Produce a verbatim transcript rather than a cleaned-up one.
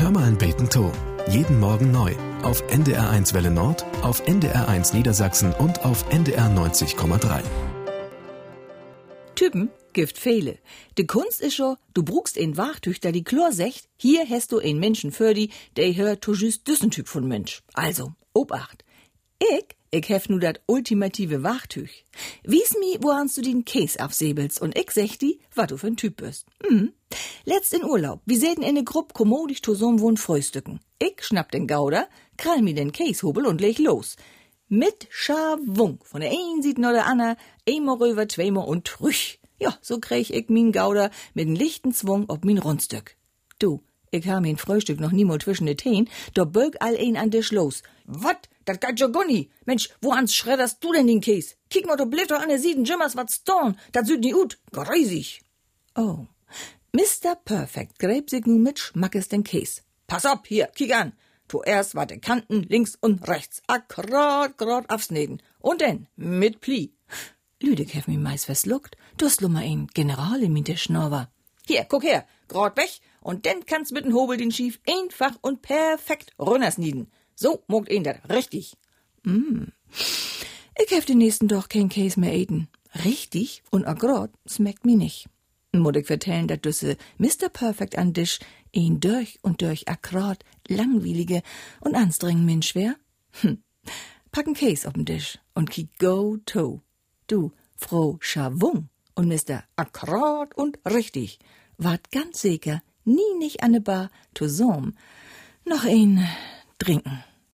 Hör mal ein Beten to. Jeden Morgen neu. Auf N D R eins Welle Nord, auf N D R eins Niedersachsen und auf N D R neunzig Komma drei. Typen gibt viele. De Kunst ist schon, du brugst ein Wachtüchter, die Chlor secht, hier hast du ein Menschen für die, der hört to just düssen Typ von Mensch. Also, Obacht. Ich, ich hef nu dat ultimative Wachtüch. Wies mi, wo hast du den Käse aufsäbelst und ich sech di, wat du für ein Typ bist. Mhm. Letzt in Urlaub, wir säten in ne Grupp kommodisch zusammen wohn frühstücken. Ich schnapp den Gauder, krall mi den Käshobel und leg los. Mit Schawung, von der einen Seite oder der anderen, einmal rüber, zweimal und trüch. Ja, so krieg ich min Gauder mit n lichten Zwung ob min Rundstück. Du, ich ha min Frühstück noch niemals zwischen de Teen, da bög all ein an Tisch los. Wat? Dat geht ja gunni. Mensch, wo ans schredderst du denn den Käse? Kick mal, du blieb doch an der Sieden Jimmers wat storn. Dat süd nie ut. Greisig. Oh. Mister Perfect gräb sich nun mit Schmackes den Käse. Pass op, hier, kick an. Zuerst war de Kanten links und rechts. Akkurat, grad aufsneden. Und denn, mit Pli. Lüdek hef mi meist versluckt. Du hast lummer ein General in der Schnorwer. Hier, guck her, grad weg. Und denn kannst mit dem Hobel den Schief einfach und perfekt runtersnieden. So mogt ihn dat richtig. Mm. Ich hef den nächsten doch kein Käse mehr eten. Richtig und akkurat schmeckt mi nicht. Muss ich vertellen, dat düsse Mister Perfect an Tisch ihn durch und durch akkurat, langweilige und anstrengend Mensch wär? Hm. Packen Käse auf'n Tisch und kiek go to. Du, Frau Schawung und Mister Akkurat und richtig, wart ganz sicher nie nicht an ne Bar zusammen noch ein trinken.